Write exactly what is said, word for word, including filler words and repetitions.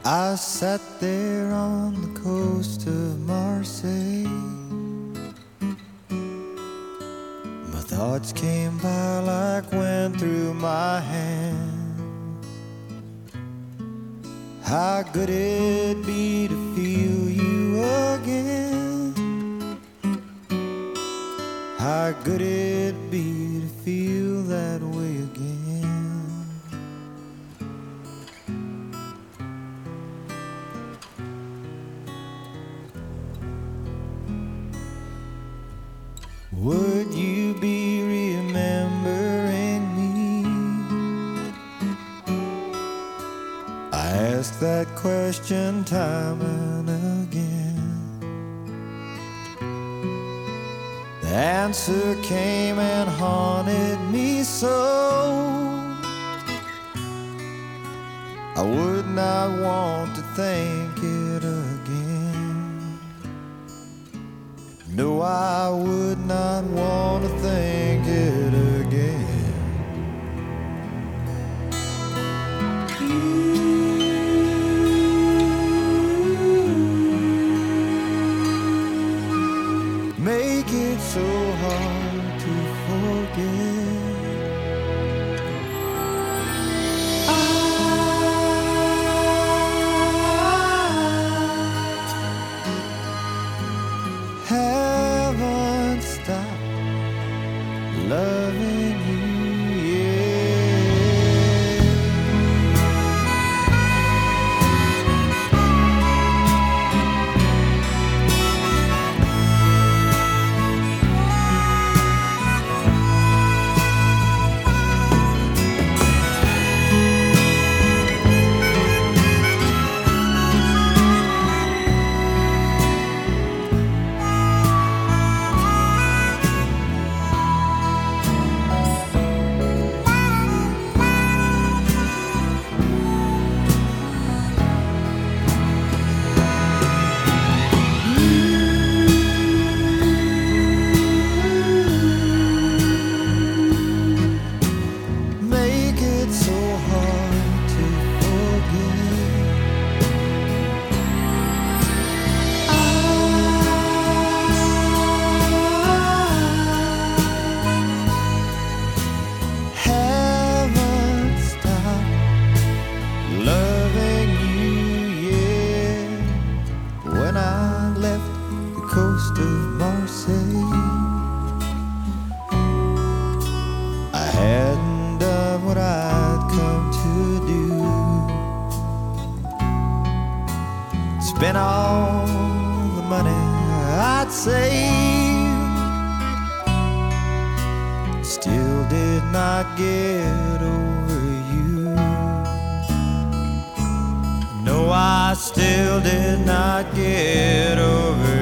I sat there on the coast of Marseille. My thoughts came by like wind through my hands. How good it'd be to feel you again. How good it'd be to feel that way again. Would you be remembering me? I asked that question time and again. The answer came and haunted me so. I would not want to think it again. No, I would not want to think it again. Make it so hard to forget. I haven't stopped loving you yet. When I left the coast of Marseille, I hadn't done what I'd come to do. Spent all the money I'd saved, still did not get over you. No, I still did not get over